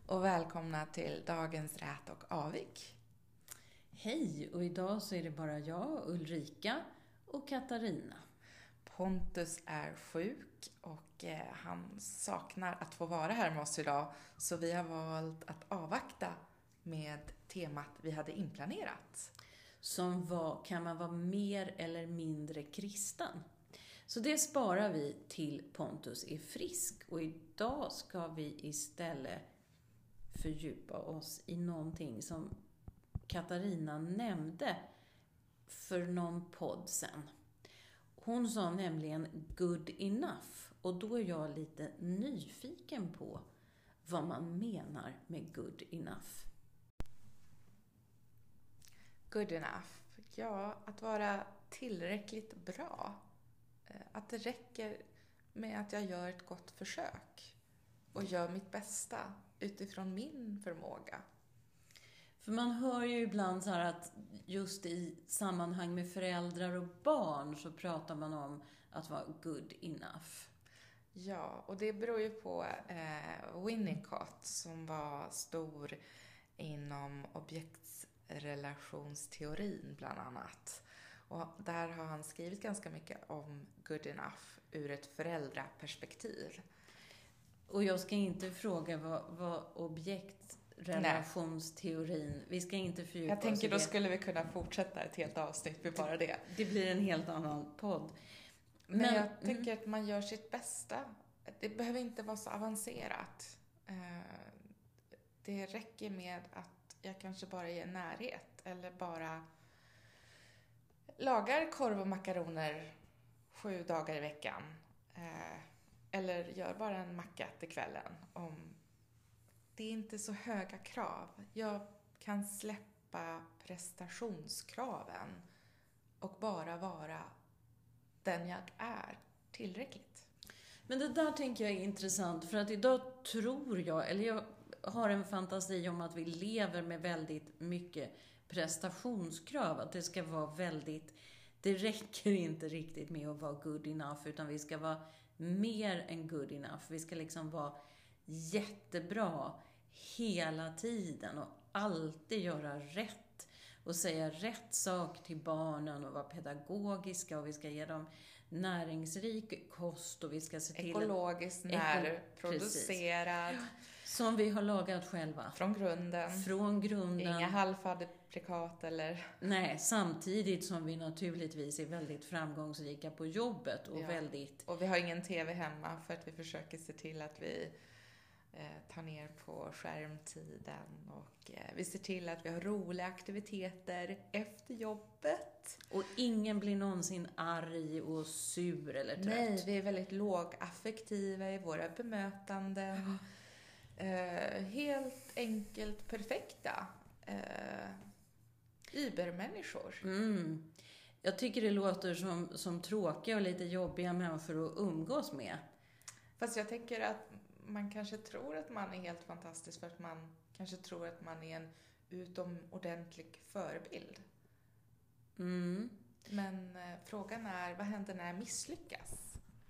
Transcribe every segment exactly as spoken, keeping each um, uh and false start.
och välkomna till dagens Rät och Avik. Hej, och idag så är det bara jag, Ulrika och Katarina. Pontus är sjuk och eh, han saknar att få vara här med oss idag, så vi har valt att avvakta med temat vi hade inplanerat. Som var, kan man vara mer eller mindre kristen? Så det sparar vi till Pontus är frisk, och idag ska vi istället fördjupa oss i någonting som Katarina nämnde för någon podd sen. Hon sa nämligen good enough, och då är jag lite nyfiken på vad man menar med good enough. Good enough, ja, att vara tillräckligt bra. Att det räcker med att jag gör ett gott försök och gör mitt bästa utifrån min förmåga. För man hör ju ibland så här att just i sammanhang med föräldrar och barn så pratar man om att vara good enough. Ja, och det beror ju på eh, Winnicott som var stor inom objektsrelationsteorin bland annat. Och där har han skrivit ganska mycket om good enough ur ett föräldraperspektiv. Och jag ska inte fråga vad, vad objektrelationsteorin... Nej. Vi ska inte fördjupa Jag tänker oss då det. Skulle vi kunna fortsätta ett helt avsnitt med bara det. Det blir en helt annan podd. Men, Men jag tänker mm. att man gör sitt bästa. Det behöver inte vara så avancerat. Det räcker med att jag kanske bara är i närhet eller bara lagar korv och makaroner sju dagar i veckan. Eller gör bara en macka till kvällen. Om det är inte så höga krav. Jag kan släppa prestationskraven och bara vara den jag är tillräckligt. Men det där tänker jag är intressant, för att idag tror jag, eller jag har en fantasi om att vi lever med väldigt mycket prestationskrav. Att det ska vara väldigt, det räcker inte riktigt med att vara good enough, utan vi ska vara mer än good enough. Vi ska liksom vara jättebra hela tiden och alltid göra rätt och säga rätt sak till barnen och vara pedagogiska, och vi ska ge dem näringsrik kost och vi ska se till ekologiskt närproducerad som vi har lagat själva från grunden. Från grunden. Inga halvfabrikat eller nej, samtidigt som vi naturligtvis är väldigt framgångsrika på jobbet och ja. väldigt och vi har ingen tv hemma för att vi försöker se till att vi tar ner på skärmtiden och vi ser till att vi har roliga aktiviteter efter jobbet. Och ingen blir någonsin arg och sur eller trött. Nej, vi är väldigt lågaffektiva i våra bemötanden. Uh, helt enkelt perfekta uh, übermänniskor. Mm. Jag tycker det låter som, som tråkiga och lite jobbiga människor att umgås med. Fast jag tänker att man kanske tror att man är helt fantastisk för att man kanske tror att man är en utomordentlig förebild. Mm. Men eh, frågan är, vad händer när jag misslyckas?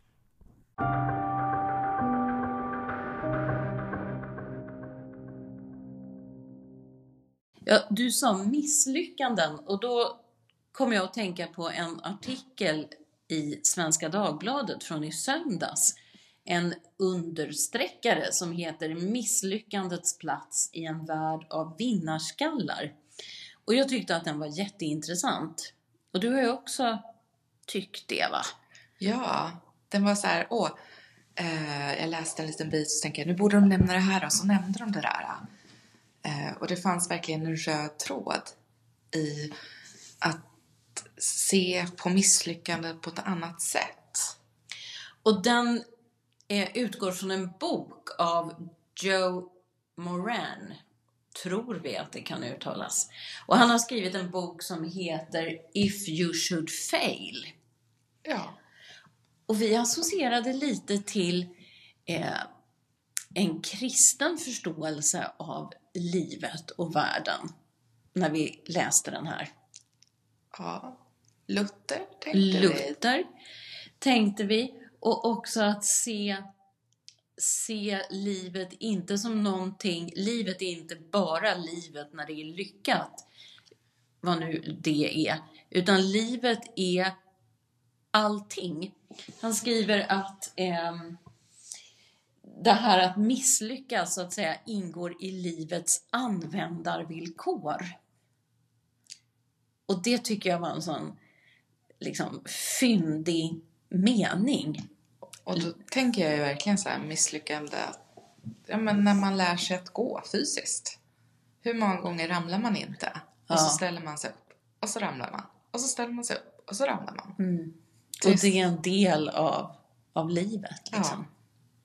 Ja, du sa misslyckanden, och då kom jag att tänka på en artikel i Svenska Dagbladet från i söndags. En understreckare som heter Misslyckandets plats i en värld av vinnarskallar. Och jag tyckte att den var jätteintressant. Och du har ju också tyckt det, va? Ja, den var så här, åh, eh, jag läste en liten bit och tänkte jag, nu borde de nämna det här, och så nämnde de det där. Eh, och det fanns verkligen en röd tråd i att se på misslyckandet på ett annat sätt. Och den eh, utgår från en bok av Joe Moran, tror vi att det kan uttalas. Och han har skrivit en bok som heter If You Should Fail. Ja. Och vi associerade lite till eh, en kristen förståelse av livet och världen när vi läste den här. Ja, Luther tänkte Luther vi. tänkte vi. Och också att se se livet inte som någonting, livet är inte bara livet när det är lyckat, vad nu det är, utan livet är allting. Han skriver att eh, det här att misslyckas så att säga ingår i livets användarvillkor. Och det tycker jag var en sån liksom fyndig mening. Och då tänker jag ju verkligen så här misslyckande. Ja, men när man lär sig att gå fysiskt. Hur många gånger ramlar man inte? Och Ja. så ställer man sig upp. Och så ramlar man. Och så ställer man sig upp. Och så ramlar man. Mm. Och det är en del av, av livet. Liksom. Ja.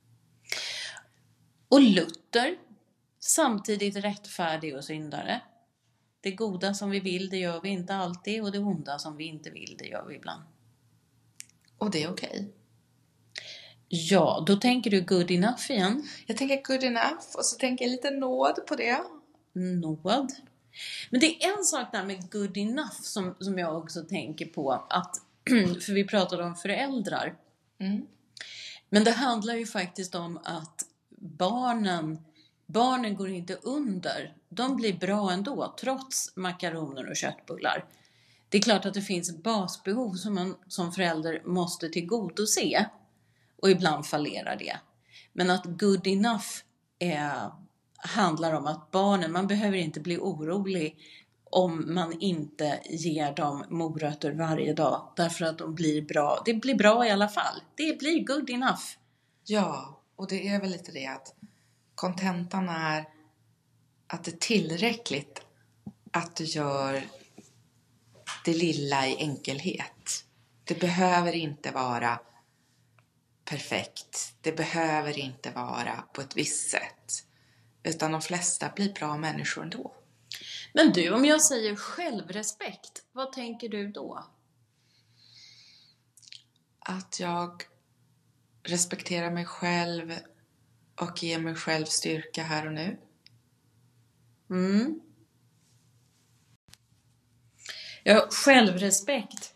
Och Luther, samtidigt rättfärdig och syndare. Det goda som vi vill, det gör vi inte alltid. Och det onda som vi inte vill, det gör vi ibland. Och det är okej. Ja, då tänker du good enough igen. Jag tänker good enough. Och så tänker jag lite nåd på det. Nåd. Men det är en sak där med good enough som, som jag också tänker på. Att, för vi pratade om föräldrar. Mm. Men det handlar ju faktiskt om att barnen, barnen går inte under. De blir bra ändå, trots makaroner och köttbullar. Det är klart att det finns basbehov som man som förälder måste tillgodose. Och ibland fallerar det. Men att good enough är, handlar om att barnen, man behöver inte bli orolig om man inte ger dem morötter varje dag. Därför att de blir bra. Det blir bra i alla fall. Det blir good enough. Ja, och det är väl lite det att kontentan är att det är tillräckligt att du gör det lilla i enkelhet. Det behöver inte vara perfekt. Det behöver inte vara på ett visst sätt. Utan de flesta blir bra människor ändå. Men du, om jag säger självrespekt, vad tänker du då? Att jag respekterar mig själv och ger mig själv styrka här och nu. Mm. Ja, självrespekt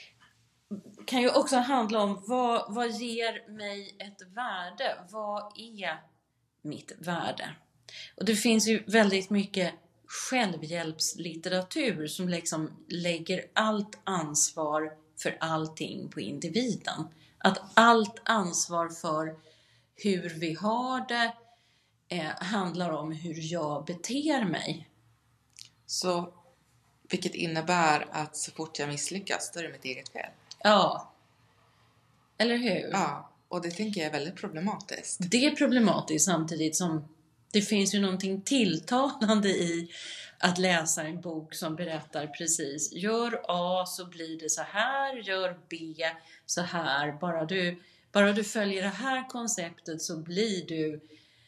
kan ju också handla om vad, vad ger mig ett värde? Vad är mitt värde? Och det finns ju väldigt mycket självhjälpslitteratur som liksom lägger allt ansvar för allting på individen. Att allt ansvar för hur vi har det eh, handlar om hur jag beter mig. Så, vilket innebär att så fort jag misslyckas, då är det mitt eget fel. Ja, eller hur? Ja, och det tänker jag är väldigt problematiskt. Det är problematiskt samtidigt som det finns ju någonting tilltalande i att läsa en bok som berättar precis. Gör A så blir det så här, gör B så här. Bara du, bara du följer det här konceptet så blir du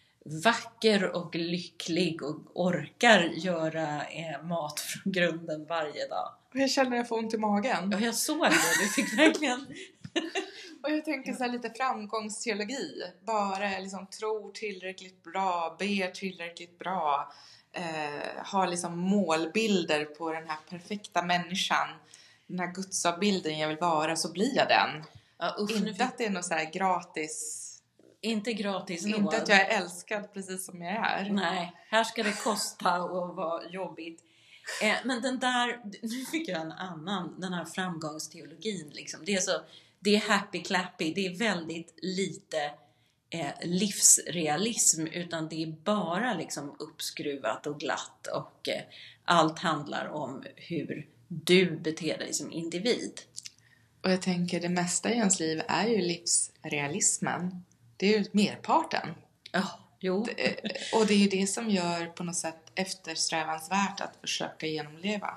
vacker och lycklig och orkar göra eh, mat från grunden varje dag. Jag känner att jag får ont i magen. Ja, jag såg det. Du fick verkligen... Och jag tänker så här lite framgångsteologi. Bara liksom tror tillräckligt bra, ber tillräckligt bra. Eh, har liksom målbilder på den här perfekta människan. Den här gudsavbilden jag vill vara, så blir jag den. Ja, usch, inte fick... att det är något så här gratis... Inte gratis nåd. Inte att jag är älskad precis som jag är. Nej, här ska det kosta och vara jobbigt. Eh, men den där, nu fick jag en annan, den här framgångsteologin liksom. Det är så, det är happy clappy, det är väldigt lite eh, livsrealism, utan det är bara liksom uppskruvat och glatt och eh, allt handlar om hur du beter dig som individ. Och jag tänker det mesta i ens liv är ju livsrealismen. Det är ju merparten. Ja, jo. Och det är ju det som gör på något sätt eftersträvansvärt att försöka genomleva.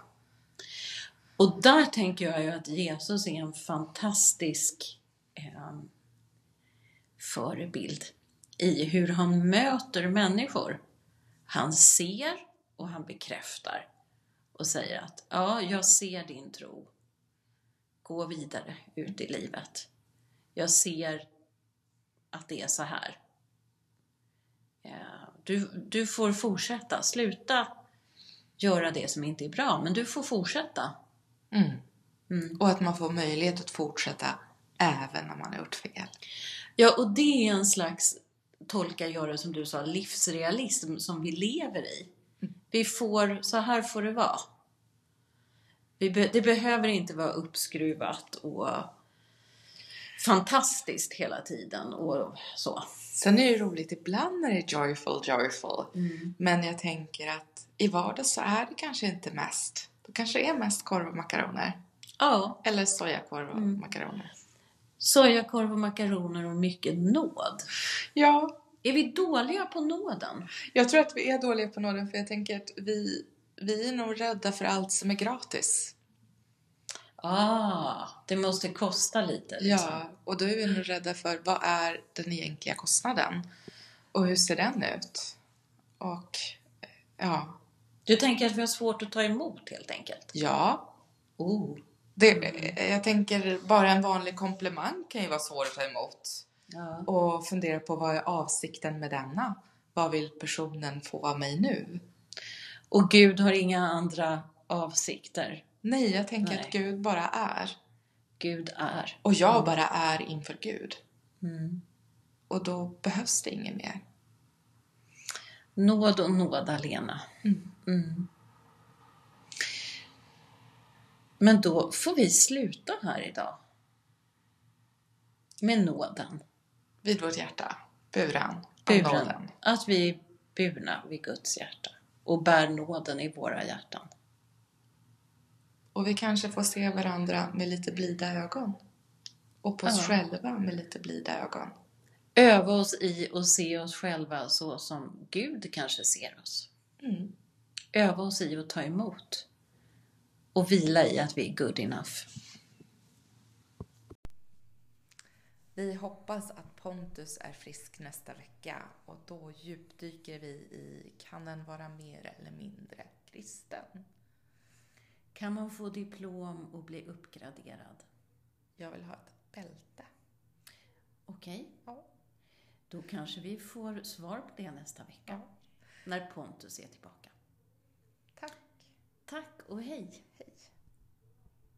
Och där tänker jag ju att Jesus är en fantastisk eh, förebild i hur han möter människor. Han ser och han bekräftar och säger att ja, jag ser din tro. Gå vidare ut i livet. Jag ser att det är så här. Du, du får fortsätta. Sluta göra det som inte är bra. Men du får fortsätta. Mm. Mm. Och att man får möjlighet att fortsätta även när man har gjort fel. Ja, och det är en slags tolkar jag det som du sa, livsrealism som vi lever i. Vi får, så här får det vara. Vi be, det behöver inte vara uppskruvat och fantastiskt hela tiden och så. Sen är det roligt, ibland när det är joyful, joyful. Mm. Men jag tänker att i vardag så är det kanske inte mest. Då kanske det är mest korv och makaroner. Ja. Eller sojakorv och Mm. makaroner. Sojakorv och makaroner och mycket nåd. Ja, Är vi dåliga på nåden? jag tror att vi är dåliga på nåden. För jag tänker att vi, vi är nog rädda för allt som är gratis. Ah, det måste kosta lite. Liksom. Ja, och då är vi nog rädda för vad är den egentliga kostnaden? Och hur ser den ut? Och ja, Du tänker att vi har svårt att ta emot helt enkelt? ja. Oh. Det, jag tänker bara en vanlig komplimang kan ju vara svår att ta emot. Ja. Och fundera på vad är avsikten med denna? Vad vill personen få av mig nu? Och Gud har inga andra avsikter. Nej, jag tänker Nej. att Gud bara är. Gud är. Och jag bara är inför Gud. Mm. Och då behövs det inget mer. Nåd och nåda, Lena. Mm. Mm. Men då får vi sluta här idag. Med nåden. Vid vårt hjärta. Buran. Av Buren. nåden. Att vi är burna vid Guds hjärta. Och bär nåden i våra hjärtan. Och vi kanske får se varandra med lite blida ögon. Och på oss Ja. själva med lite blida ögon. Öva oss i och se oss själva så som Gud kanske ser oss. Mm. Öva oss i att ta emot. Och vila i att vi är good enough. Vi hoppas att Pontus är frisk nästa vecka. Och då djupdyker vi i, kan den vara mer eller mindre kristen? Kan man få diplom och bli uppgraderad? Jag vill ha ett bälte. Okej, Ja. då kanske vi får svar på det nästa vecka. Ja. När Pontus är tillbaka. Tack. Tack och hej! Hej.